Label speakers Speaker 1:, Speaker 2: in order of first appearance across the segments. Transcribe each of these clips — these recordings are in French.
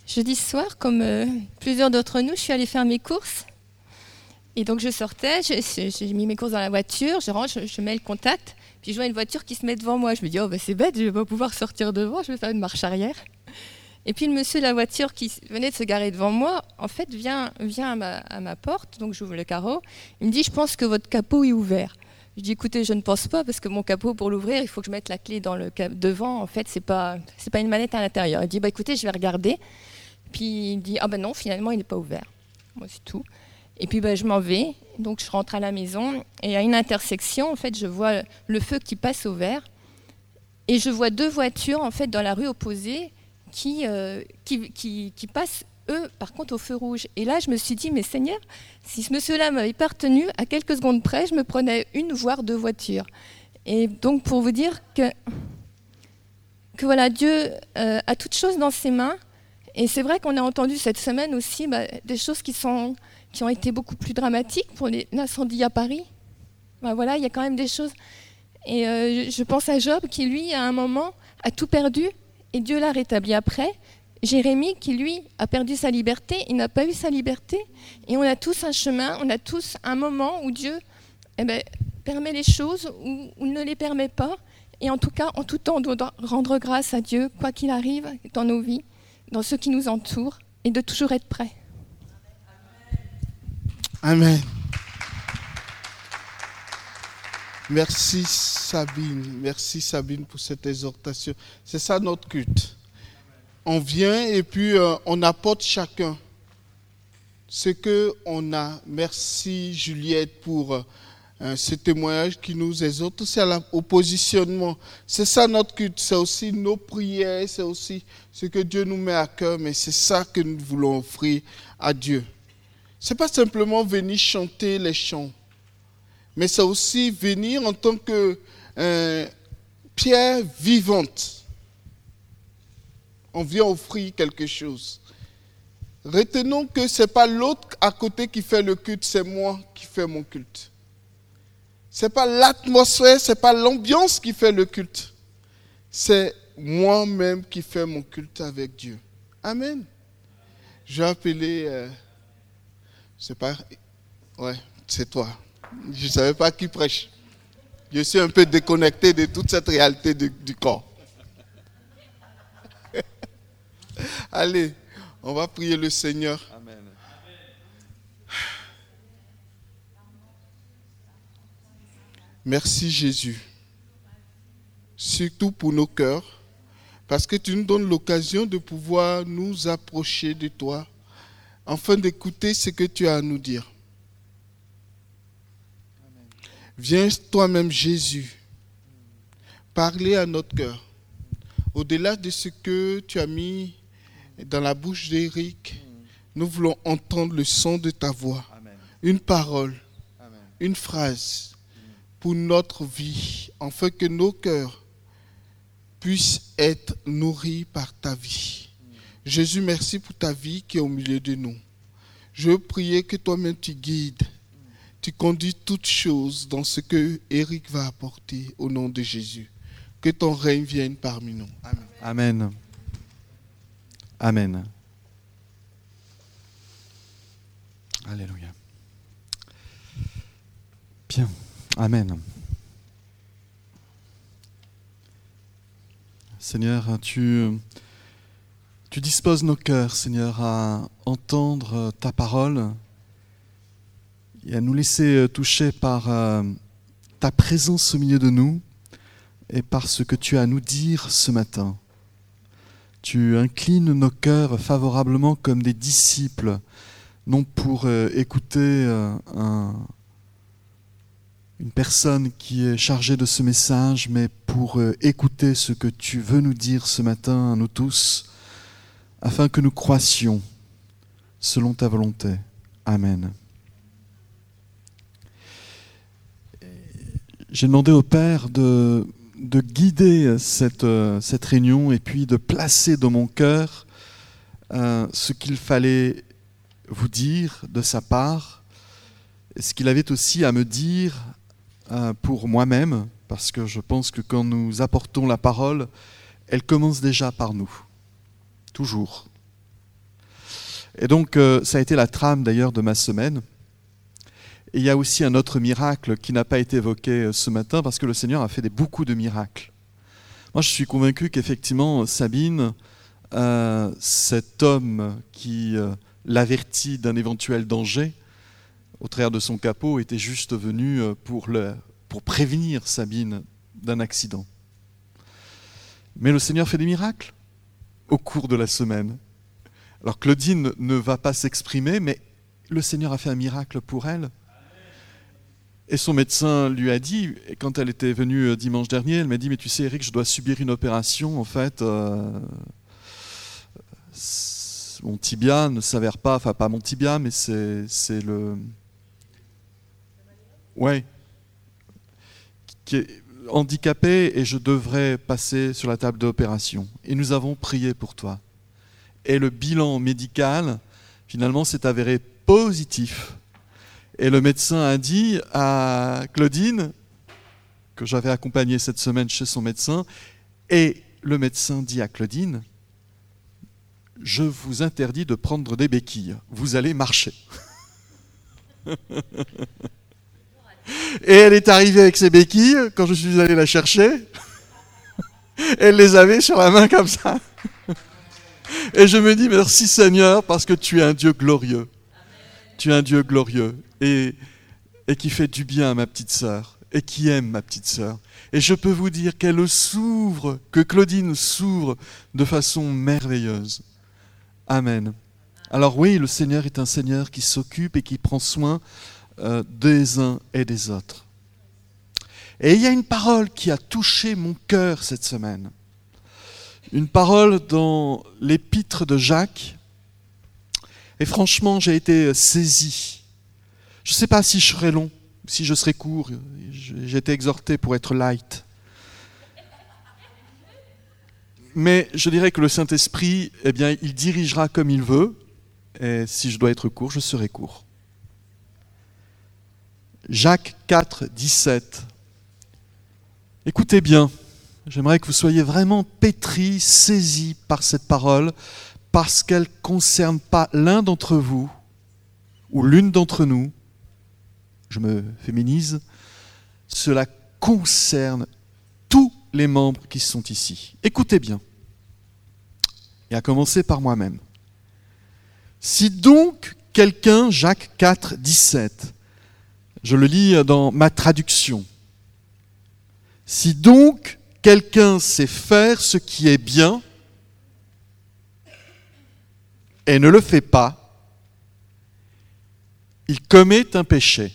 Speaker 1: Jeudi soir, comme plusieurs d'entre nous, je suis allée faire mes courses. Et donc je sortais, j'ai mis mes courses dans la voiture, je rentre, je mets le contact, puis je vois une voiture qui se met devant moi. Je me dis, c'est bête, je ne vais pas pouvoir sortir devant, je vais faire une marche arrière. Et puis le monsieur de la voiture qui venait de se garer devant moi, en fait, vient à ma porte, donc j'ouvre le carreau. Il me dit, je pense que votre capot est ouvert. Je dis, écoutez, je ne pense pas, parce que mon capot, pour l'ouvrir, il faut que je mette la clé dans devant. En fait, c'est pas une manette à l'intérieur. Il dit, écoutez, je vais regarder. Puis il dit, non, finalement, il n'est pas ouvert. Moi, c'est tout. Et puis je m'en vais, donc je rentre à la maison. Et à une intersection, en fait, je vois le feu qui passe au vert. Et je vois 2 voitures, en fait, dans la rue opposée qui passent, eux, par contre, au feu rouge. Et là, je me suis dit, mais Seigneur, si ce monsieur-là m'avait pas retenu, à quelques secondes près, je me prenais 1 voire 2 voitures. Et donc, pour vous dire que voilà, Dieu a toutes choses dans ses mains. Et c'est vrai qu'on a entendu cette semaine aussi des choses qui ont été beaucoup plus dramatiques pour l'incendie à Paris. Voilà, il y a quand même des choses. Et je pense à Job qui, lui, à un moment, a tout perdu et Dieu l'a rétabli après. Jérémie qui, lui, a perdu sa liberté, il n'a pas eu sa liberté. Et on a tous un chemin, on a tous un moment où Dieu permet les choses ou ne les permet pas. Et en tout cas, en tout temps, on doit rendre grâce à Dieu, quoi qu'il arrive dans nos vies, dans ceux qui nous entourent, et de toujours être prêts.
Speaker 2: Amen. Merci Sabine pour cette exhortation. C'est ça notre culte. On vient et puis on apporte chacun ce qu'on a. Merci Juliette pour ce témoignage qui nous exhorte aussi au positionnement. C'est ça notre culte, c'est aussi nos prières, c'est aussi ce que Dieu nous met à cœur, mais c'est ça que nous voulons offrir à Dieu. Ce n'est pas simplement venir chanter les chants, mais c'est aussi venir en tant que pierre vivante. On vient offrir quelque chose. Retenons que ce n'est pas l'autre à côté qui fait le culte, c'est moi qui fais mon culte. Ce n'est pas l'atmosphère, ce n'est pas l'ambiance qui fait le culte. C'est moi-même qui fais mon culte avec Dieu. Amen. Je vais appeler... c'est toi. Je ne savais pas qui prêche. Je suis un peu déconnecté de toute cette réalité du corps. Allez, on va prier le Seigneur.
Speaker 3: Amen.
Speaker 2: Merci Jésus. Surtout pour nos cœurs, parce que tu nous donnes l'occasion de pouvoir nous approcher de toi, afin d'écouter ce que tu as à nous dire. Amen. Viens toi-même Jésus, parler à notre cœur. Au-delà de ce que tu as mis dans la bouche d'Éric, nous voulons entendre le son de ta voix. Amen. Une parole, amen, une phrase pour notre vie, afin que nos cœurs puissent être nourris par ta vie. Jésus, merci pour ta vie qui est au milieu de nous. Je veux prier que toi-même tu guides, tu conduis toutes choses dans ce que Éric va apporter au nom de Jésus. Que ton règne vienne parmi nous. Amen.
Speaker 3: Amen. Amen. Alléluia. Bien. Amen. Seigneur, tu disposes nos cœurs, Seigneur, à entendre ta parole et à nous laisser toucher par ta présence au milieu de nous et par ce que tu as à nous dire ce matin. Tu inclines nos cœurs favorablement comme des disciples, non pour écouter une personne qui est chargée de ce message, mais pour écouter ce que tu veux nous dire ce matin à nous tous, afin que nous croissions selon ta volonté. Amen. J'ai demandé au Père de guider cette réunion et puis de placer dans mon cœur ce qu'il fallait vous dire de sa part, ce qu'il avait aussi à me dire pour moi-même, parce que je pense que quand nous apportons la parole, elle commence déjà par nous, toujours. Et donc, ça a été la trame d'ailleurs de ma semaine. Et il y a aussi un autre miracle qui n'a pas été évoqué ce matin parce que le Seigneur a fait beaucoup de miracles. Moi, je suis convaincu qu'effectivement, Sabine, cet homme qui l'avertit d'un éventuel danger au travers de son capot, était juste venu pour prévenir Sabine d'un accident. Mais le Seigneur fait des miracles au cours de la semaine. Alors Claudine ne va pas s'exprimer, mais le Seigneur a fait un miracle pour elle. Et son médecin lui a dit, et quand elle était venue dimanche dernier, elle m'a dit « Mais tu sais Eric, je dois subir une opération, en fait, mon tibia ne s'avère pas, enfin pas mon tibia, mais c'est le... Ouais, qui est handicapé et je devrais passer sur la table d'opération. Et nous avons prié pour toi. Et le bilan médical, finalement, s'est avéré positif. Et le médecin a dit à Claudine, que j'avais accompagnée cette semaine chez son médecin, et le médecin dit à Claudine, « Je vous interdis de prendre des béquilles, vous allez marcher. » Et elle est arrivée avec ses béquilles, quand je suis allé la chercher, elle les avait sur la main comme ça. Et je me dis, merci Seigneur, parce que tu es un Dieu glorieux. Tu es un Dieu glorieux et qui fait du bien à ma petite sœur et qui aime ma petite sœur. Et je peux vous dire qu'elle s'ouvre, que Claudine s'ouvre de façon merveilleuse. Amen. Alors oui, le Seigneur est un Seigneur qui s'occupe et qui prend soin des uns et des autres. Et il y a une parole qui a touché mon cœur cette semaine. Une parole dans l'épître de Jacques. Et franchement, j'ai été saisi. Je ne sais pas si je serai long, si je serai court. J'ai été exhorté pour être light. Mais je dirais que le Saint-Esprit, eh bien, il dirigera comme il veut. Et si je dois être court, je serai court. Jacques 4, 17. Écoutez bien, j'aimerais que vous soyez vraiment pétris, saisis par cette parole, parce qu'elle ne concerne pas l'un d'entre vous ou l'une d'entre nous. Je me féminise. Cela concerne tous les membres qui sont ici. Écoutez bien, et à commencer par moi-même. Si donc quelqu'un, Jacques 4, 17, je le lis dans ma traduction. Si donc quelqu'un sait faire ce qui est bien et ne le fait pas, il commet un péché.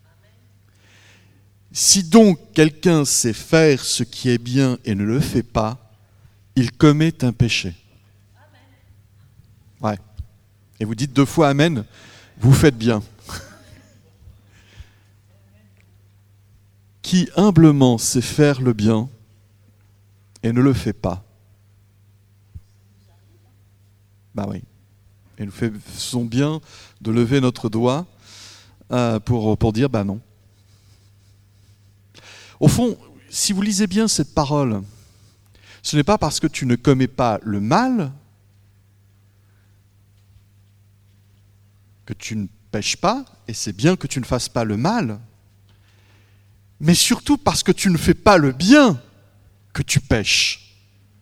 Speaker 3: Si donc quelqu'un sait faire ce qui est bien et ne le fait pas, il commet un péché. Ouais. Et vous dites 2 fois Amen, vous faites bien. Qui humblement sait faire le bien et ne le fait pas. Bah oui. Et nous faisons bien de lever notre doigt pour dire bah non. Au fond, si vous lisez bien cette parole, ce n'est pas parce que tu ne commets pas le mal que tu ne pêches pas, et c'est bien que tu ne fasses pas le mal, mais surtout parce que tu ne fais pas le bien que tu pêches.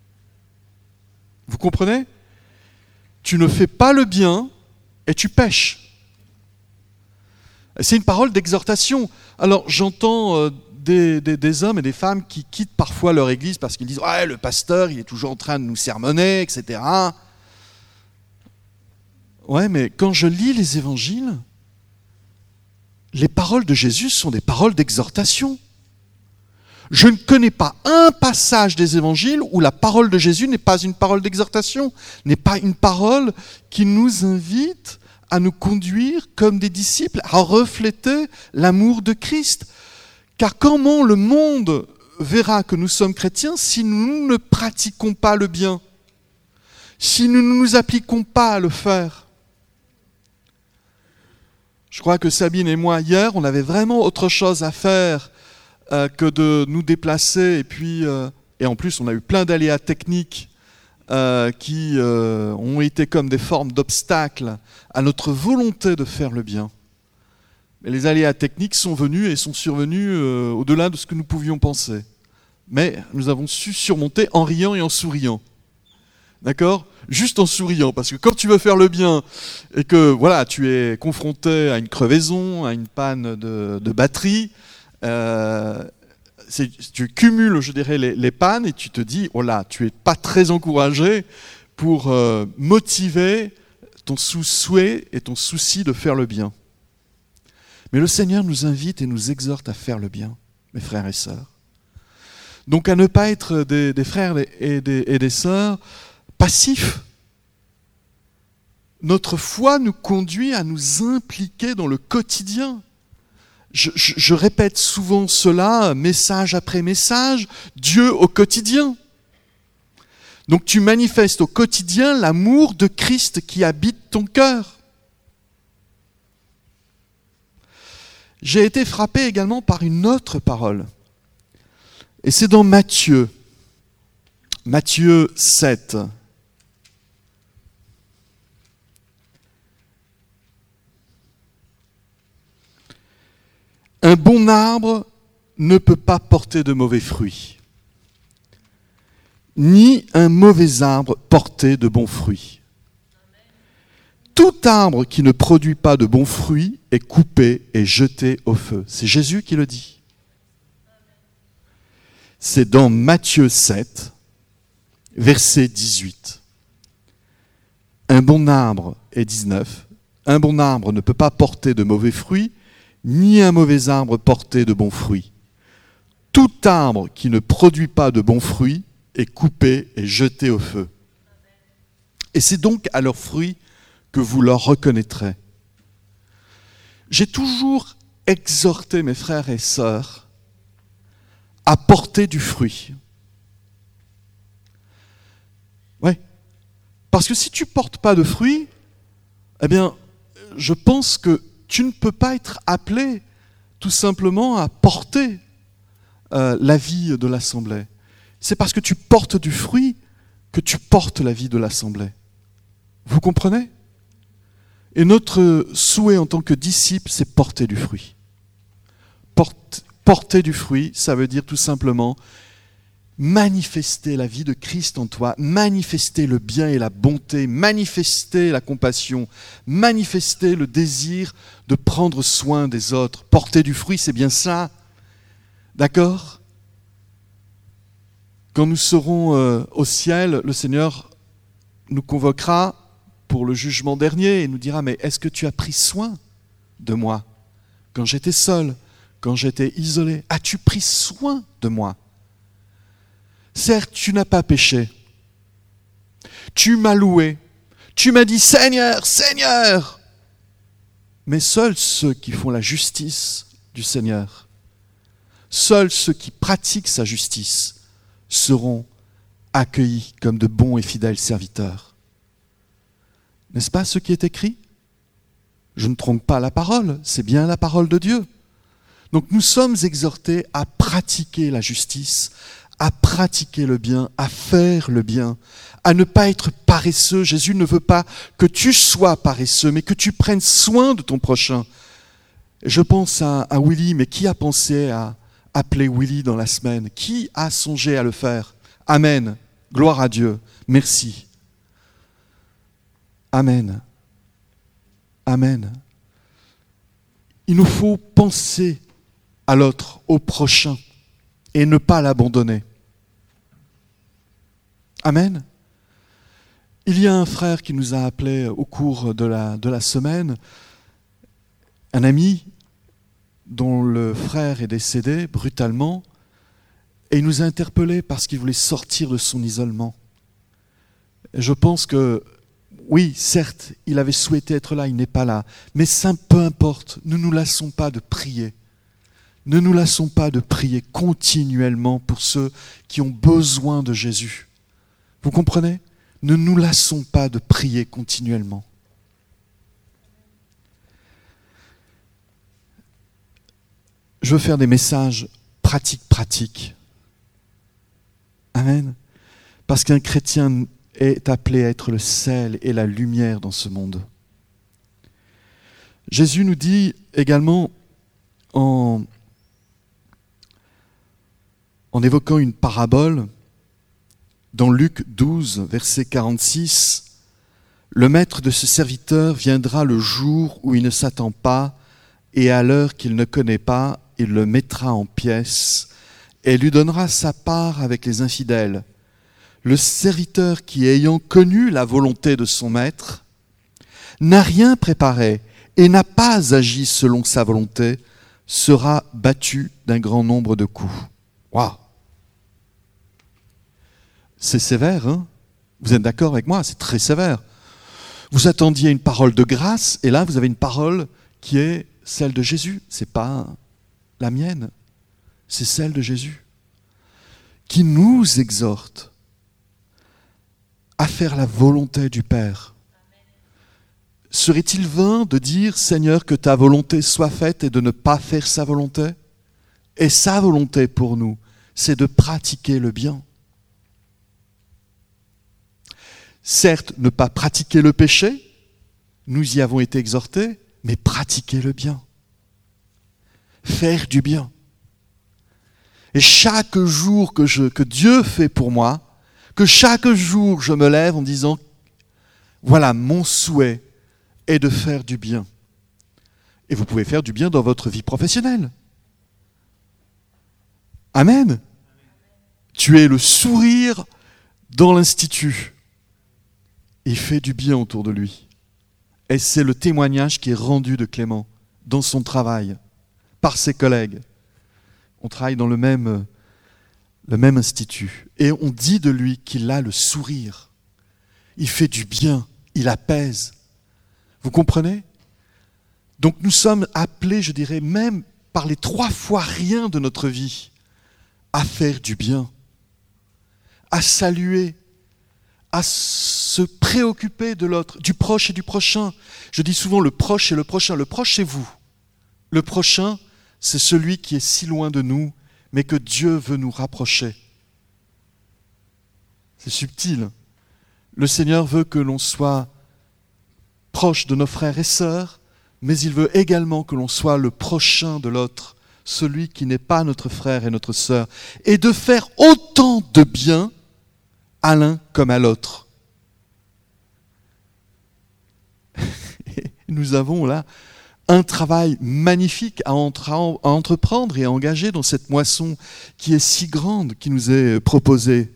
Speaker 3: Vous comprenez ? Tu ne fais pas le bien et tu pêches. C'est une parole d'exhortation. Alors j'entends des hommes et des femmes qui quittent parfois leur église parce qu'ils disent « Ouais, le pasteur, il est toujours en train de nous sermonner, etc. » Ouais, mais quand je lis les évangiles, les paroles de Jésus sont des paroles d'exhortation. Je ne connais pas un passage des évangiles où la parole de Jésus n'est pas une parole d'exhortation, n'est pas une parole qui nous invite à nous conduire comme des disciples, à refléter l'amour de Christ. Car comment le monde verra que nous sommes chrétiens si nous ne pratiquons pas le bien, si nous ne nous appliquons pas à le faire ? Je crois que Sabine et moi, hier, on avait vraiment autre chose à faire que de nous déplacer. Et en plus, on a eu plein d'aléas techniques qui ont été comme des formes d'obstacles à notre volonté de faire le bien. Mais les aléas techniques sont venus et sont survenus au-delà de ce que nous pouvions penser. Mais nous avons su surmonter en riant et en souriant. D'accord ? Juste en souriant, parce que quand tu veux faire le bien et que voilà, tu es confronté à une crevaison, à une panne de batterie, tu cumules, je dirais, les pannes et tu te dis, oh là, tu n'es pas très encouragé pour motiver ton souhait et ton souci de faire le bien. Mais le Seigneur nous invite et nous exhorte à faire le bien, mes frères et sœurs. Donc à ne pas être des frères et des sœurs passifs. Notre foi nous conduit à nous impliquer dans le quotidien. Je répète souvent cela, message après message, Dieu au quotidien. Donc tu manifestes au quotidien l'amour de Christ qui habite ton cœur. J'ai été frappé également par une autre parole. Et c'est dans Matthieu 7. Un bon arbre ne peut pas porter de mauvais fruits, ni un mauvais arbre porter de bons fruits. Tout arbre qui ne produit pas de bons fruits est coupé et jeté au feu. C'est Jésus qui le dit. C'est dans Matthieu 7, verset 18. Un bon arbre, et 19, un bon arbre ne peut pas porter de mauvais fruits, ni un mauvais arbre porter de bons fruits. Tout arbre qui ne produit pas de bons fruits est coupé et jeté au feu. Et c'est donc à leurs fruits que vous leur reconnaîtrez. J'ai toujours exhorté mes frères et sœurs à porter du fruit. Oui. Parce que si tu ne portes pas de fruit, eh bien, je pense que tu ne peux pas être appelé tout simplement à porter la vie de l'Assemblée. C'est parce que tu portes du fruit que tu portes la vie de l'Assemblée. Vous comprenez ? Et notre souhait en tant que disciples, c'est porter du fruit. Porter du fruit, ça veut dire tout simplement manifester la vie de Christ en toi, manifester le bien et la bonté, manifester la compassion, manifester le désir de prendre soin des autres. Porter du fruit, c'est bien ça. D'accord ? Quand nous serons au ciel, le Seigneur nous convoquera pour le jugement dernier et nous dira, mais est-ce que tu as pris soin de moi quand j'étais seul, quand j'étais isolé? As-tu pris soin de moi? Certes, tu n'as pas péché. Tu m'as loué. Tu m'as dit, Seigneur, Seigneur. Mais seuls ceux qui font la justice du Seigneur, seuls ceux qui pratiquent sa justice seront accueillis comme de bons et fidèles serviteurs. N'est-ce pas ce qui est écrit ? Je ne trompe pas la parole, c'est bien la parole de Dieu. Donc nous sommes exhortés à pratiquer la justice, à pratiquer le bien, à faire le bien, à ne pas être paresseux. Jésus ne veut pas que tu sois paresseux, mais que tu prennes soin de ton prochain. Je pense à Willy, mais qui a pensé à appeler Willy dans la semaine? Qui a songé à le faire? Amen. Gloire à Dieu. Merci. Amen. Amen. Il nous faut penser à l'autre, au prochain, et ne pas l'abandonner. Amen. Il y a un frère qui nous a appelés au cours de la semaine, un ami dont le frère est décédé brutalement, et il nous a interpellés parce qu'il voulait sortir de son isolement. Et je pense que, oui, certes, il avait souhaité être là, il n'est pas là, mais ça, peu importe, ne nous lassons pas de prier. Ne nous lassons pas de prier continuellement pour ceux qui ont besoin de Jésus. Vous comprenez ? Ne nous lassons pas de prier continuellement. Je veux faire des messages pratiques. Amen. Parce qu'un chrétien est appelé à être le sel et la lumière dans ce monde. Jésus nous dit également, en évoquant une parabole, dans Luc 12, verset 46, « Le maître de ce serviteur viendra le jour où il ne s'attend pas, et à l'heure qu'il ne connaît pas, il le mettra en pièces, et lui donnera sa part avec les infidèles. Le serviteur qui, ayant connu la volonté de son maître, n'a rien préparé et n'a pas agi selon sa volonté, sera battu d'un grand nombre de coups. » Waouh! C'est sévère, hein? Vous êtes d'accord avec moi? C'est très sévère. Vous attendiez une parole de grâce, et là, vous avez une parole qui est celle de Jésus. Ce n'est pas la mienne, c'est celle de Jésus, qui nous exhorte à faire la volonté du Père. Serait-il vain de dire, Seigneur, que ta volonté soit faite et de ne pas faire sa volonté? Et sa volonté pour nous, c'est de pratiquer le bien. Certes, ne pas pratiquer le péché, nous y avons été exhortés, mais pratiquer le bien. Faire du bien. Et chaque jour que Dieu fait pour moi, que chaque jour je me lève en disant, voilà, mon souhait est de faire du bien. Et vous pouvez faire du bien dans votre vie professionnelle. Amen. Tu es le sourire dans l'institut. Il fait du bien autour de lui. Et c'est le témoignage qui est rendu de Clément dans son travail, par ses collègues. On travaille dans le même institut. Et on dit de lui qu'il a le sourire. Il fait du bien, il apaise. Vous comprenez? Donc nous sommes appelés, je dirais, même par les 3 fois rien de notre vie, à faire du bien, à saluer, à se préoccuper de l'autre, du proche et du prochain. Je dis souvent le proche et le prochain. Le proche, c'est vous. Le prochain, c'est celui qui est si loin de nous, mais que Dieu veut nous rapprocher. C'est subtil. Le Seigneur veut que l'on soit proche de nos frères et sœurs, mais il veut également que l'on soit le prochain de l'autre, celui qui n'est pas notre frère et notre sœur, et de faire autant de bien à l'un comme à l'autre. Nous avons là un travail magnifique à entreprendre et à engager dans cette moisson qui est si grande, qui nous est proposée.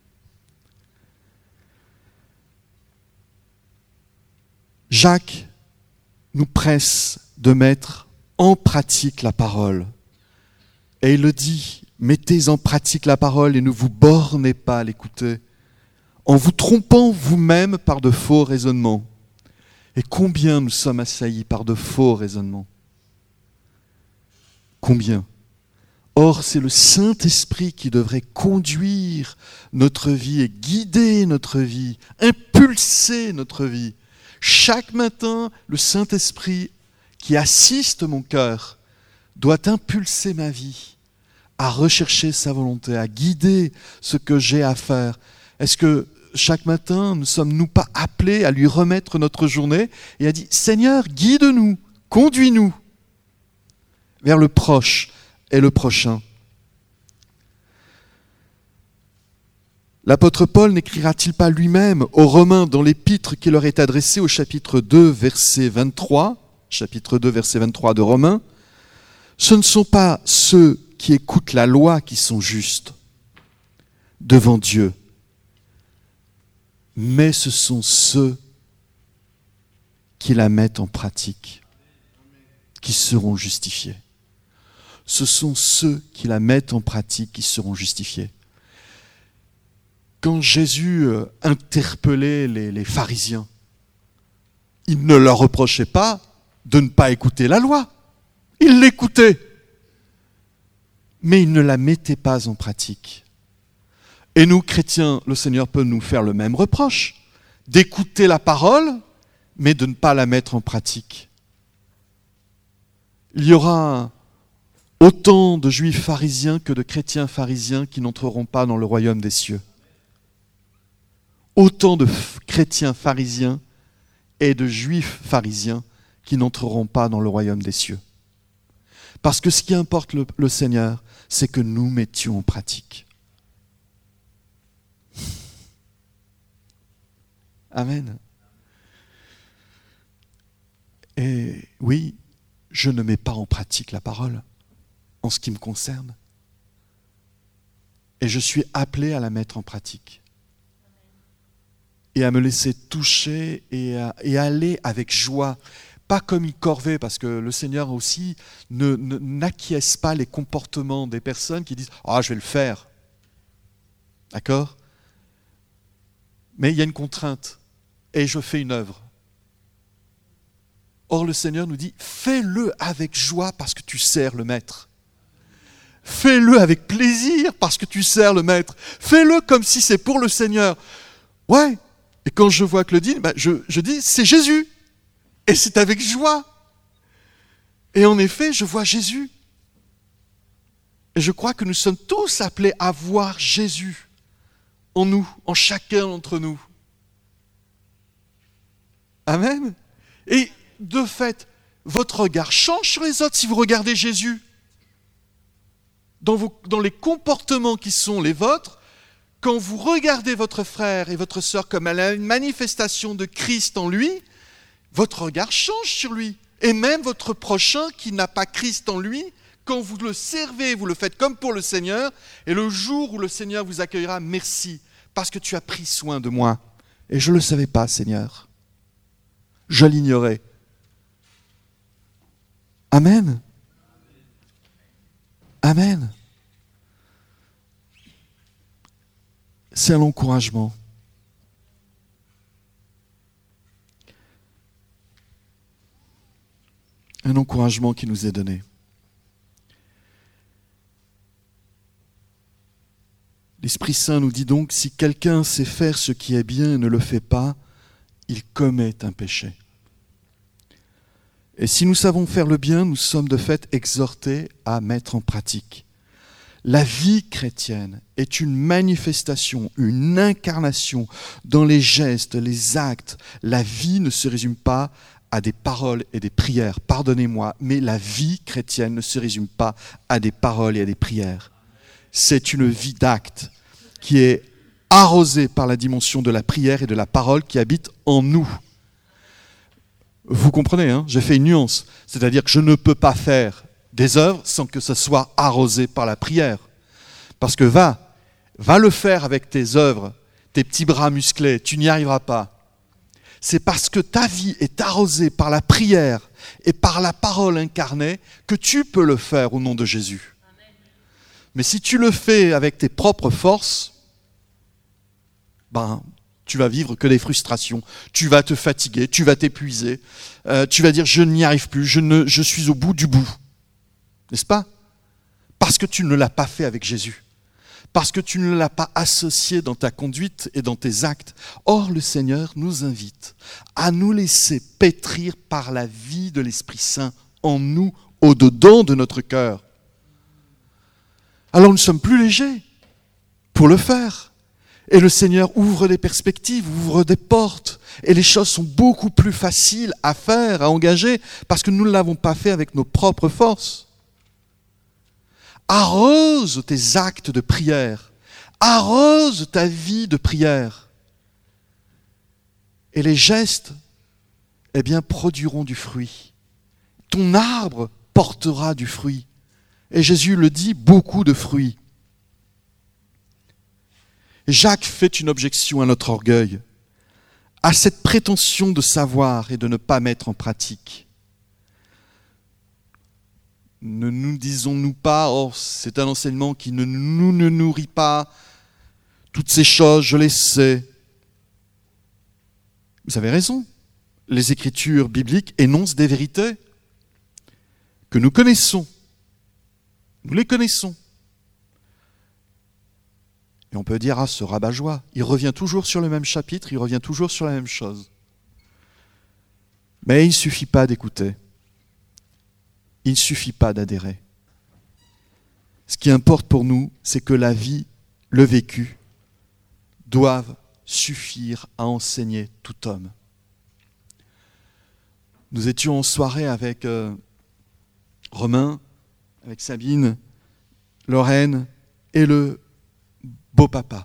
Speaker 3: Jacques nous presse de mettre en pratique la parole. Et il le dit, mettez en pratique la parole et ne vous bornez pas à l'écouter, en vous trompant vous-même par de faux raisonnements. Et combien nous sommes assaillis par de faux raisonnements? Combien? Or, c'est le Saint-Esprit qui devrait conduire notre vie et guider notre vie, impulser notre vie. Chaque matin, le Saint-Esprit qui assiste mon cœur doit impulser ma vie à rechercher sa volonté, à guider ce que j'ai à faire. Est-ce que chaque matin, ne sommes-nous pas appelés à lui remettre notre journée et à dire « Seigneur, guide-nous, conduis-nous vers le proche et le prochain ». L'apôtre Paul n'écrira-t-il pas lui-même aux Romains dans l'épître qui leur est adressée au chapitre 2, verset 23, chapitre 2, verset 23 de Romains, « Ce ne sont pas ceux qui écoutent la loi qui sont justes devant Dieu, mais ce sont ceux qui la mettent en pratique, qui seront justifiés. Ce sont ceux qui la mettent en pratique qui seront justifiés. » Quand Jésus interpellait les pharisiens, il ne leur reprochait pas de ne pas écouter la loi. Il l'écoutait, mais il ne la mettait pas en pratique. Et nous, chrétiens, le Seigneur peut nous faire le même reproche, d'écouter la parole, mais de ne pas la mettre en pratique. Il y aura autant de juifs pharisiens que de chrétiens pharisiens qui n'entreront pas dans le royaume des cieux. autant de chrétiens pharisiens et de juifs pharisiens qui n'entreront pas dans le royaume des cieux. Parce que ce qui importe le Seigneur, c'est que nous mettions en pratique. Amen. Et oui, je ne mets pas en pratique la parole en ce qui me concerne. Et je suis appelé à la mettre en pratique. Et à me laisser toucher et à aller avec joie. Pas comme une corvée, parce que le Seigneur aussi n'acquiesce pas les comportements des personnes qui disent « Ah, je vais le faire ». D'accord ? Mais il y a une contrainte. Et je fais une œuvre. Or, le Seigneur nous dit, fais-le avec joie parce que tu sers le Maître. Fais-le avec plaisir parce que tu sers le Maître. Fais-le comme si c'est pour le Seigneur. Ouais. Et quand je vois Claudine, je dis, c'est Jésus. Et c'est avec joie. Et en effet, je vois Jésus. Et je crois que nous sommes tous appelés à voir Jésus en nous, en chacun d'entre nous. Amen. Et de fait, votre regard change sur les autres si vous regardez Jésus. Dans les comportements qui sont les vôtres, quand vous regardez votre frère et votre sœur comme une manifestation de Christ en lui, votre regard change sur lui. Et même votre prochain qui n'a pas Christ en lui, quand vous le servez, vous le faites comme pour le Seigneur, et le jour où le Seigneur vous accueillera, merci, parce que tu as pris soin de moi. Et je ne le savais pas, Seigneur. Je l'ignorais. Amen. Amen. C'est un encouragement. Un encouragement qui nous est donné. L'Esprit Saint nous dit donc, si quelqu'un sait faire ce qui est bien et ne le fait pas, il commet un péché. Et si nous savons faire le bien, nous sommes de fait exhortés à mettre en pratique. La vie chrétienne est une manifestation, une incarnation dans les gestes, les actes. La vie ne se résume pas à des paroles et des prières, pardonnez-moi, mais la vie chrétienne ne se résume pas à des paroles et à des prières. C'est une vie d'actes qui est arrosée par la dimension de la prière et de la parole qui habite en nous. Vous comprenez, hein ? J'ai fait une nuance. C'est-à-dire que je ne peux pas faire des œuvres sans que ce soit arrosé par la prière. Parce que va le faire avec tes œuvres, tes petits bras musclés, tu n'y arriveras pas. C'est parce que ta vie est arrosée par la prière et par la parole incarnée que tu peux le faire au nom de Jésus. Mais si tu le fais avec tes propres forces, tu vas vivre que des frustrations, tu vas te fatiguer, tu vas t'épuiser, tu vas dire je n'y arrive plus, je suis au bout du bout. N'est-ce pas ? Parce que tu ne l'as pas fait avec Jésus. Parce que tu ne l'as pas associé dans ta conduite et dans tes actes. Or, le Seigneur nous invite à nous laisser pétrir par la vie de l'Esprit Saint en nous, au-dedans de notre cœur. Alors nous sommes plus légers pour le faire. Et le Seigneur ouvre des perspectives, ouvre des portes. Et les choses sont beaucoup plus faciles à faire, à engager, parce que nous ne l'avons pas fait avec nos propres forces. Arrose tes actes de prière. Arrose ta vie de prière. Et les gestes, produiront du fruit. Ton arbre portera du fruit. Et Jésus le dit, beaucoup de fruits. Jacques fait une objection à notre orgueil, à cette prétention de savoir et de ne pas mettre en pratique. Ne nous disons-nous pas, c'est un enseignement qui ne nous nourrit pas, toutes ces choses, je les sais. Vous avez raison, les Écritures bibliques énoncent des vérités que nous connaissons, nous les connaissons. Et on peut dire, ce rabat-joie, il revient toujours sur le même chapitre, il revient toujours sur la même chose. Mais il ne suffit pas d'écouter. Il ne suffit pas d'adhérer. Ce qui importe pour nous, c'est que la vie, le vécu, doivent suffire à enseigner tout homme. Nous étions en soirée avec Romain, avec Sabine, Lorraine et le beau-papa,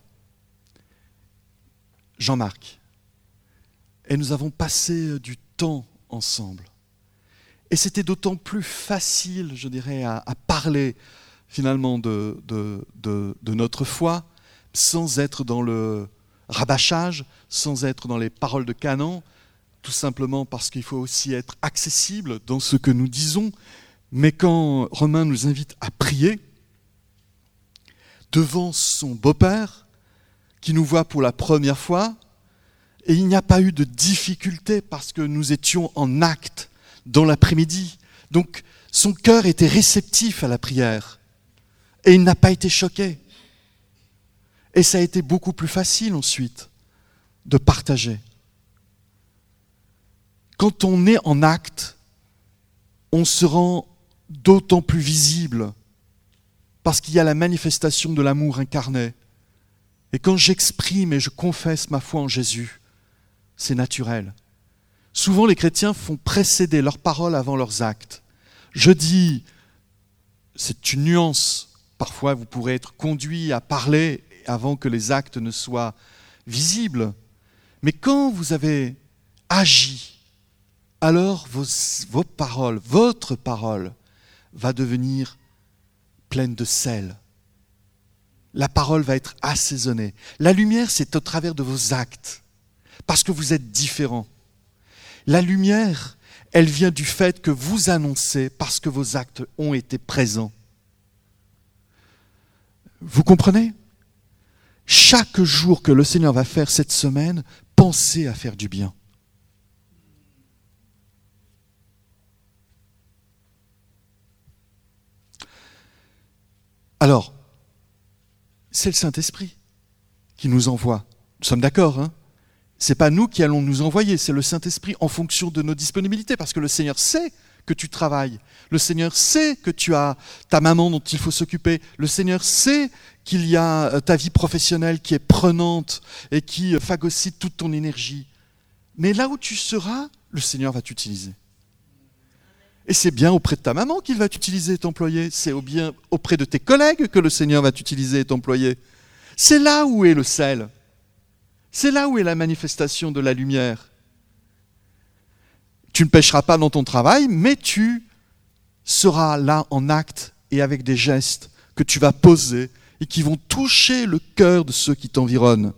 Speaker 3: Jean-Marc. Et nous avons passé du temps ensemble. Et c'était d'autant plus facile, je dirais, à parler finalement de notre foi, sans être dans le rabâchage, sans être dans les paroles de canon, tout simplement parce qu'il faut aussi être accessible dans ce que nous disons. Mais quand Romain nous invite à prier devant son beau-père, qui nous voit pour la première fois, et il n'y a pas eu de difficulté parce que nous étions en acte dans l'après-midi. Donc son cœur était réceptif à la prière et il n'a pas été choqué. Et ça a été beaucoup plus facile ensuite de partager. Quand on est en acte, on se rend d'autant plus visible parce qu'il y a la manifestation de l'amour incarné. Et quand j'exprime et je confesse ma foi en Jésus, c'est naturel. Souvent, les chrétiens font précéder leurs paroles avant leurs actes. Je dis, c'est une nuance. Parfois, vous pourrez être conduit à parler avant que les actes ne soient visibles. Mais quand vous avez agi, alors vos paroles, votre parole, va devenir pleine de sel. La parole va être assaisonnée. La lumière, c'est au travers de vos actes, parce que vous êtes différents. La lumière, elle vient du fait que vous annoncez parce que vos actes ont été présents. Vous comprenez ? Chaque jour que le Seigneur va faire cette semaine, pensez à faire du bien. Alors, c'est le Saint-Esprit qui nous envoie. Nous sommes d'accord, hein ? Ce n'est pas nous qui allons nous envoyer, c'est le Saint-Esprit en fonction de nos disponibilités, parce que le Seigneur sait que tu travailles, le Seigneur sait que tu as ta maman dont il faut s'occuper, le Seigneur sait qu'il y a ta vie professionnelle qui est prenante et qui phagocyte toute ton énergie. Mais là où tu seras, le Seigneur va t'utiliser. Et c'est bien auprès de ta maman qu'il va t'utiliser et t'employer. C'est bien auprès de tes collègues que le Seigneur va t'utiliser et t'employer. C'est là où est le sel. C'est là où est la manifestation de la lumière. Tu ne pécheras pas dans ton travail, mais tu seras là en acte et avec des gestes que tu vas poser et qui vont toucher le cœur de ceux qui t'environnent.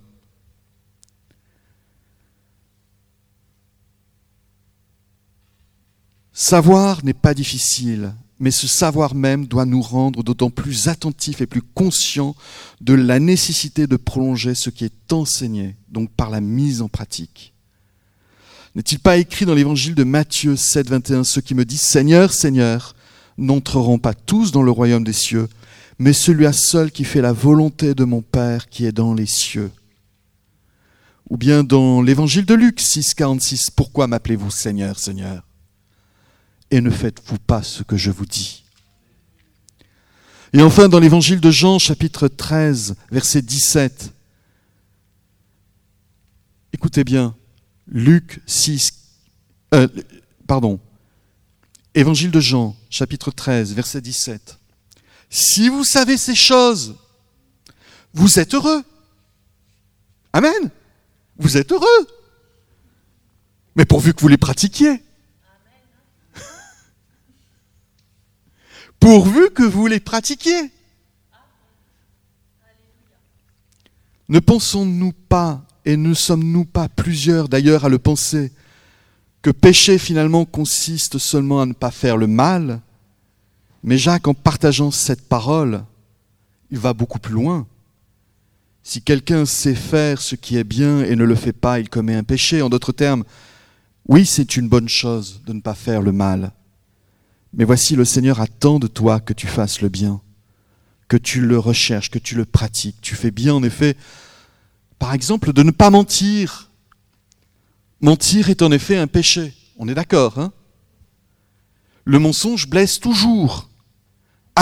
Speaker 3: Savoir n'est pas difficile, mais ce savoir même doit nous rendre d'autant plus attentifs et plus conscients de la nécessité de prolonger ce qui est enseigné, donc par la mise en pratique. N'est-il pas écrit dans l'évangile de Matthieu 7, 21, ceux qui me disent « Seigneur, Seigneur » n'entreront pas tous dans le royaume des cieux, mais celui-là seul qui fait la volonté de mon Père qui est dans les cieux. Ou bien dans l'évangile de Luc 6, 46, « Pourquoi m'appelez-vous Seigneur, Seigneur ? Et ne faites-vous pas ce que je vous dis. » Et enfin, dans l'évangile de Jean, chapitre 13, verset 17. Écoutez bien, évangile de Jean, chapitre 13, verset 17. Si vous savez ces choses, vous êtes heureux. Amen. Vous êtes heureux. Mais pourvu que vous les pratiquiez. Pourvu que vous les pratiquiez. Ne pensons-nous pas, et ne sommes-nous pas plusieurs d'ailleurs à le penser, que pécher finalement consiste seulement à ne pas faire le mal ? Mais Jacques, en partageant cette parole, il va beaucoup plus loin. Si quelqu'un sait faire ce qui est bien et ne le fait pas, il commet un péché. En d'autres termes, oui, c'est une bonne chose de ne pas faire le mal. Mais voici, le Seigneur attend de toi que tu fasses le bien, que tu le recherches, que tu le pratiques. Tu fais bien, en effet, par exemple, de ne pas mentir. Mentir est en effet un péché. On est d'accord, hein ? Le mensonge blesse toujours,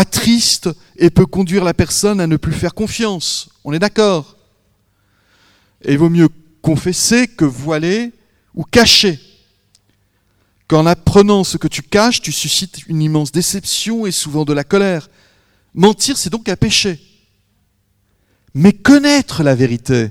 Speaker 3: attriste et peut conduire la personne à ne plus faire confiance. On est d'accord ? Et il vaut mieux confesser que voiler ou cacher. Qu'en apprenant ce que tu caches, tu suscites une immense déception et souvent de la colère. Mentir, c'est donc un péché. Mais connaître la vérité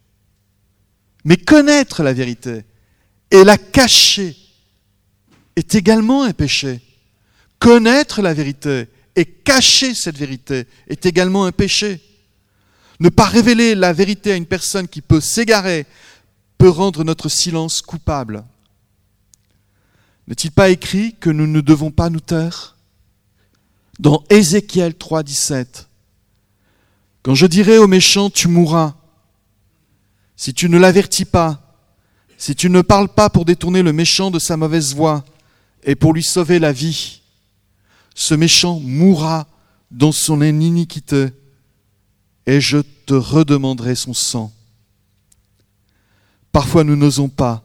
Speaker 3: et la cacher est également un péché. Connaître la vérité et cacher cette vérité est également un péché. Ne pas révéler la vérité à une personne qui peut s'égarer peut rendre notre silence coupable. N'est-il pas écrit que nous ne devons pas nous taire ? Dans Ézéchiel 3,17, « Quand je dirai au méchant, tu mourras, si tu ne l'avertis pas, si tu ne parles pas pour détourner le méchant de sa mauvaise voie et pour lui sauver la vie, ce méchant mourra dans son iniquité et je te redemanderai son sang. » Parfois nous n'osons pas,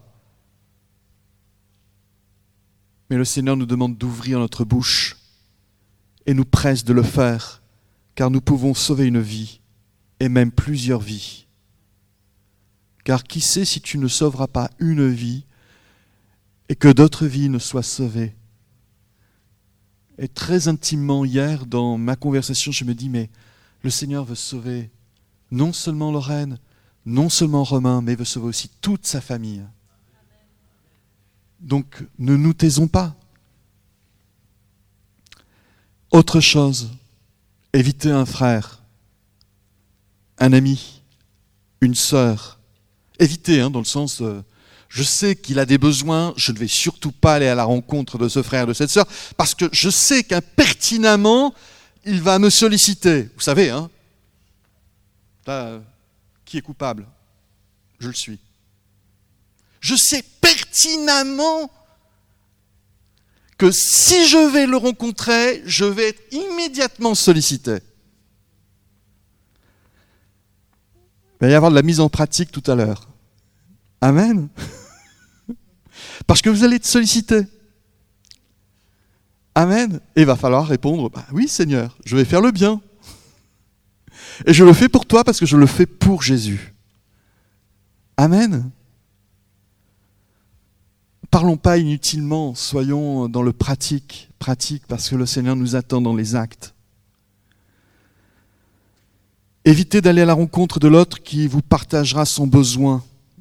Speaker 3: mais le Seigneur nous demande d'ouvrir notre bouche et nous presse de le faire, car nous pouvons sauver une vie, et même plusieurs vies. Car qui sait si tu ne sauveras pas une vie, et que d'autres vies ne soient sauvées. Et très intimement, hier, dans ma conversation, je me dis, mais le Seigneur veut sauver non seulement Lorraine, non seulement Romain, mais veut sauver aussi toute sa famille. Donc, ne nous taisons pas. Autre chose, éviter un frère, un ami, une sœur. Éviter, dans le sens, je sais qu'il a des besoins, je ne vais surtout pas aller à la rencontre de ce frère, de cette sœur, parce que je sais qu'impertinemment, il va me solliciter. Vous savez, là, qui est coupable ? Je le suis. Je sais pertinemment que si je vais le rencontrer, je vais être immédiatement sollicité. Il va y avoir de la mise en pratique tout à l'heure. Amen. Parce que vous allez être sollicité. Amen. Et il va falloir répondre, oui Seigneur, je vais faire le bien. Et je le fais pour toi parce que je le fais pour Jésus. Amen. Parlons pas inutilement, soyons dans le pratique parce que le Seigneur nous attend dans les actes. Évitez d'aller à la rencontre de l'autre qui vous partagera son besoin.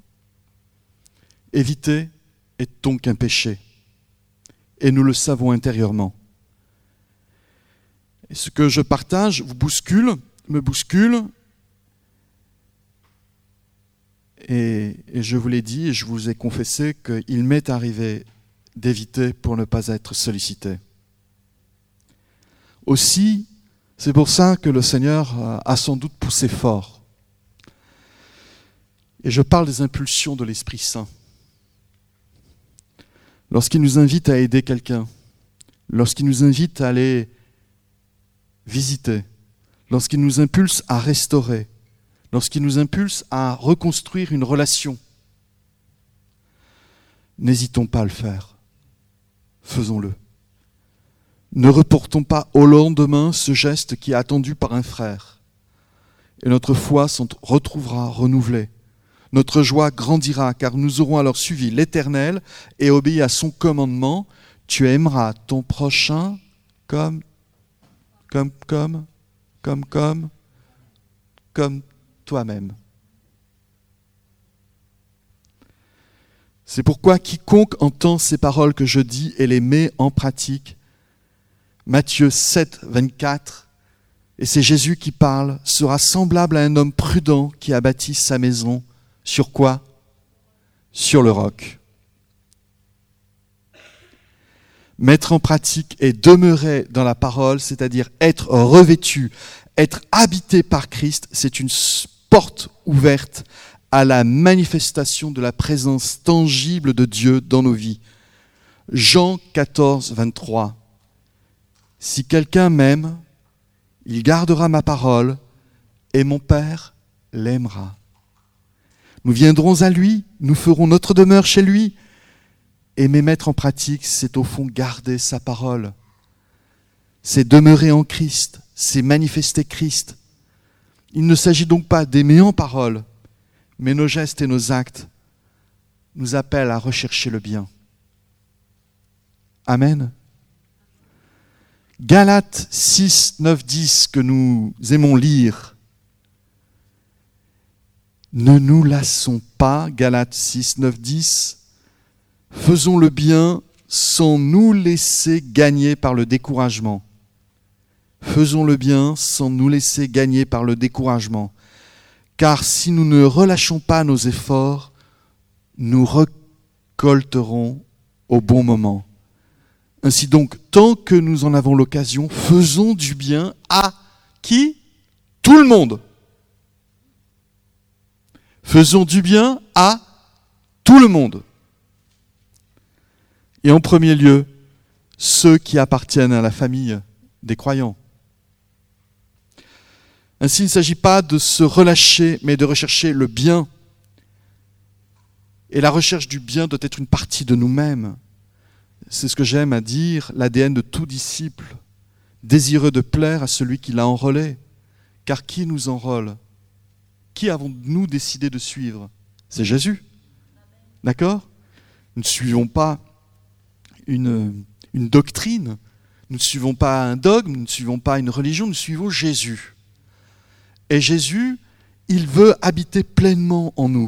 Speaker 3: Éviter est donc un péché. Et nous le savons intérieurement. Et ce que je partage me bouscule. Et je vous l'ai dit et je vous ai confessé qu'il m'est arrivé d'éviter pour ne pas être sollicité. Aussi, c'est pour ça que le Seigneur a sans doute poussé fort. Et je parle des impulsions de l'Esprit Saint. Lorsqu'il nous invite à aider quelqu'un, lorsqu'il nous invite à aller visiter, lorsqu'il nous impulse à restaurer, lorsqu'il nous impulse à reconstruire une relation, n'hésitons pas à le faire. Faisons-le. Ne reportons pas au lendemain ce geste qui est attendu par un frère. Et notre foi s'en retrouvera renouvelée. Notre joie grandira car nous aurons alors suivi l'Éternel et obéi à son commandement. Tu aimeras ton prochain comme toi-même. C'est pourquoi quiconque entend ces paroles que je dis et les met en pratique, Matthieu 7, 24, et c'est Jésus qui parle, sera semblable à un homme prudent qui a bâti sa maison. Sur quoi ? Sur le roc. Mettre en pratique et demeurer dans la parole, c'est-à-dire être revêtu, être habité par Christ, c'est une porte ouverte à la manifestation de la présence tangible de Dieu dans nos vies. Jean 14, 23. Si quelqu'un m'aime, il gardera ma parole et mon Père l'aimera. Nous viendrons à lui, nous ferons notre demeure chez lui. Et mettre en pratique, c'est au fond garder sa parole. C'est demeurer en Christ, c'est manifester Christ. Il ne s'agit donc pas d'aimer en parole, mais nos gestes et nos actes nous appellent à rechercher le bien. Amen. Galates 6, 9, 10, que nous aimons lire. Ne nous lassons pas, Galates 6, 9, 10. Faisons le bien sans nous laisser gagner par le découragement. Faisons le bien sans nous laisser gagner par le découragement. Car si nous ne relâchons pas nos efforts, nous récolterons au bon moment. Ainsi donc, tant que nous en avons l'occasion, faisons du bien à qui ? Tout le monde. Faisons du bien à tout le monde. Et en premier lieu, ceux qui appartiennent à la famille des croyants. Ainsi, il ne s'agit pas de se relâcher, mais de rechercher le bien. Et la recherche du bien doit être une partie de nous-mêmes. C'est ce que j'aime à dire, l'ADN de tout disciple, désireux de plaire à celui qui l'a enrôlé. Car qui nous enrôle ? Qui avons-nous décidé de suivre ? C'est Jésus. D'accord ? Nous ne suivons pas une doctrine, nous ne suivons pas un dogme, nous ne suivons pas une religion, nous suivons Jésus. Et Jésus, il veut habiter pleinement en nous.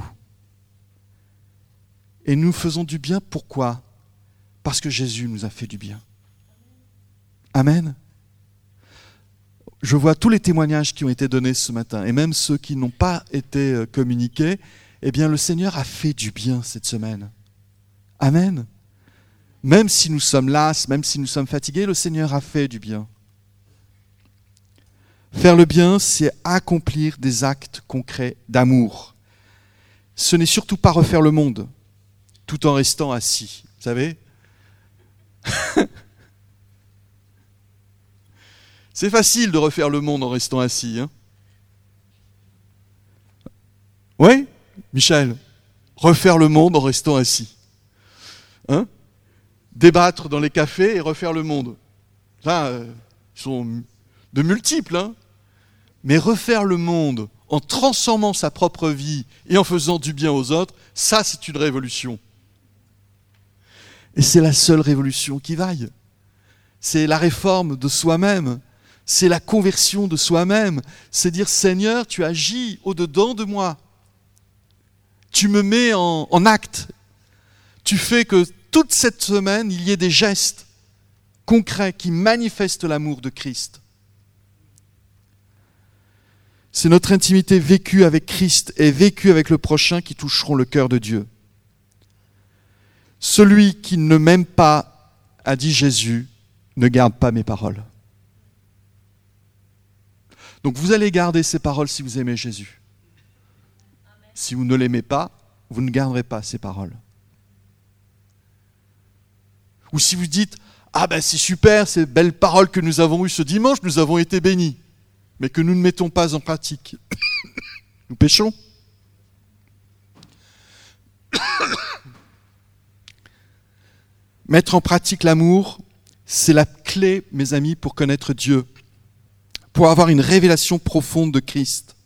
Speaker 3: Et nous faisons du bien, pourquoi ? Parce que Jésus nous a fait du bien. Amen. Je vois tous les témoignages qui ont été donnés ce matin, et même ceux qui n'ont pas été communiqués, eh bien le Seigneur a fait du bien cette semaine. Amen. Même si nous sommes las, même si nous sommes fatigués, le Seigneur a fait du bien. Faire le bien, c'est accomplir des actes concrets d'amour. Ce n'est surtout pas refaire le monde, tout en restant assis. Vous savez ? C'est facile de refaire le monde en restant assis. Hein ? Oui, Michel ? Refaire le monde en restant assis. Hein ? Débattre dans les cafés et refaire le monde. Là, ils sont de multiples. Hein ? Mais refaire le monde en transformant sa propre vie et en faisant du bien aux autres, ça c'est une révolution. Et c'est la seule révolution qui vaille. C'est la réforme de soi-même. C'est la conversion de soi-même. C'est dire, Seigneur, tu agis au-dedans de moi. Tu me mets en acte. Tu fais que toute cette semaine, il y ait des gestes concrets qui manifestent l'amour de Christ. C'est notre intimité vécue avec Christ et vécue avec le prochain qui toucheront le cœur de Dieu. Celui qui ne m'aime pas, a dit Jésus, ne garde pas mes paroles. Donc vous allez garder ces paroles si vous aimez Jésus. Amen. Si vous ne l'aimez pas, vous ne garderez pas ces paroles. Ou si vous dites, ah ben c'est super, ces belles paroles que nous avons eues ce dimanche, nous avons été bénis, mais que nous ne mettons pas en pratique. Nous péchons. Mettre en pratique l'amour, c'est la clé, mes amis, pour connaître Dieu, pour avoir une révélation profonde de Christ.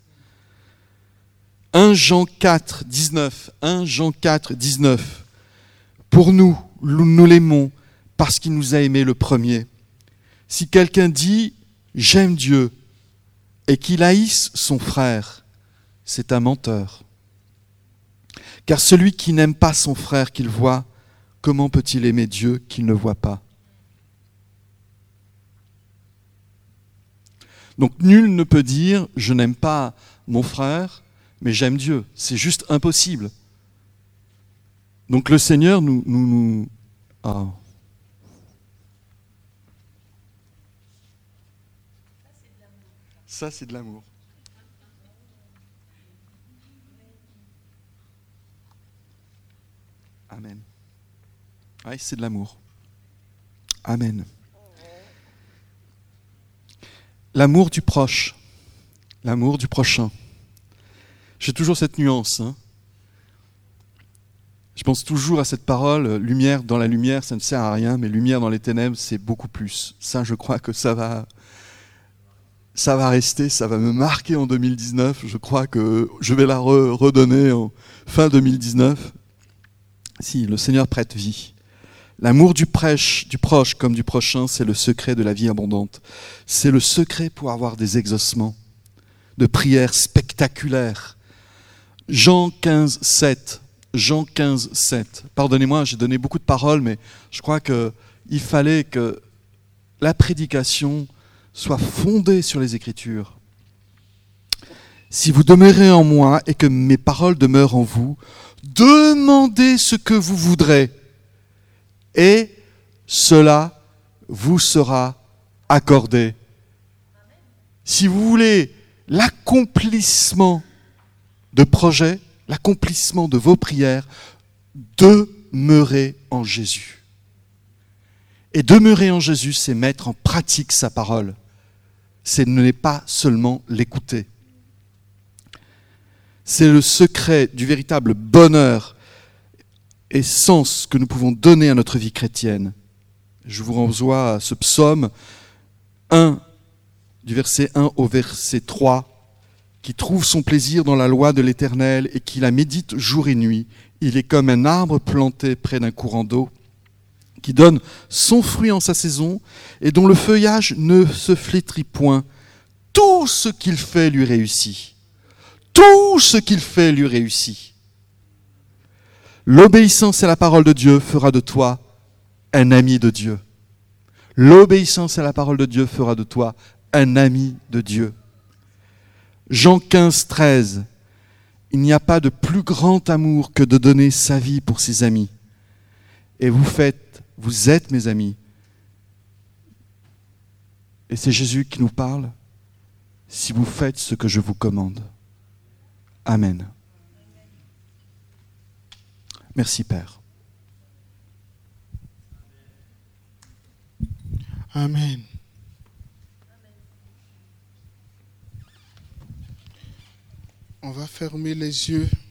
Speaker 3: 1 Jean 4, 19. 1 Jean 4, 19. Pour nous l'aimons parce qu'il nous a aimés le premier. Si quelqu'un dit « j'aime Dieu » et qu'il haïsse son frère, c'est un menteur. Car celui qui n'aime pas son frère qu'il voit, comment peut-il aimer Dieu qu'il ne voit pas ? Donc nul ne peut dire « je n'aime pas mon frère, mais j'aime Dieu ». C'est juste impossible. Donc le Seigneur nous... Ah. Ça, c'est de l'amour. Amen. Oui, c'est de l'amour. Amen. L'amour du proche, l'amour du prochain. J'ai toujours cette nuance. Hein. Je pense toujours à cette parole, lumière dans la lumière, ça ne sert à rien, mais lumière dans les ténèbres, c'est beaucoup plus. Ça, je crois que ça va ça va rester, ça va me marquer en 2019. Je crois que je vais la redonner en fin 2019. Si, le Seigneur prête vie. L'amour du proche comme du prochain, c'est le secret de la vie abondante. C'est le secret pour avoir des exaucements, de prières spectaculaires. Jean 15, 7. Jean 15, 7. Pardonnez-moi, j'ai donné beaucoup de paroles, mais je crois qu'il fallait que la prédication soit fondée sur les Écritures. Si vous demeurez en moi et que mes paroles demeurent en vous, demandez ce que vous voudrez et cela vous sera accordé. Si vous voulez l'accomplissement de projets, l'accomplissement de vos prières, demeurez en Jésus. Et demeurer en Jésus, c'est mettre en pratique sa parole. Ce n'est pas seulement l'écouter. C'est le secret du véritable bonheur et sens que nous pouvons donner à notre vie chrétienne. Je vous renvoie à ce psaume 1, du verset 1 au verset 3, qui trouve son plaisir dans la loi de l'Éternel et qui la médite jour et nuit. Il est comme un arbre planté près d'un courant d'eau, qui donne son fruit en sa saison et dont le feuillage ne se flétrit point. Tout ce qu'il fait lui réussit. Tout ce qu'il fait lui réussit. L'obéissance à la parole de Dieu fera de toi un ami de Dieu. L'obéissance à la parole de Dieu fera de toi un ami de Dieu. Jean 15, 13. Il n'y a pas de plus grand amour que de donner sa vie pour ses amis. Et vous êtes mes amis. Et c'est Jésus qui nous parle. Si vous faites ce que je vous commande. Amen. Merci Père.
Speaker 2: Amen. On va fermer les yeux.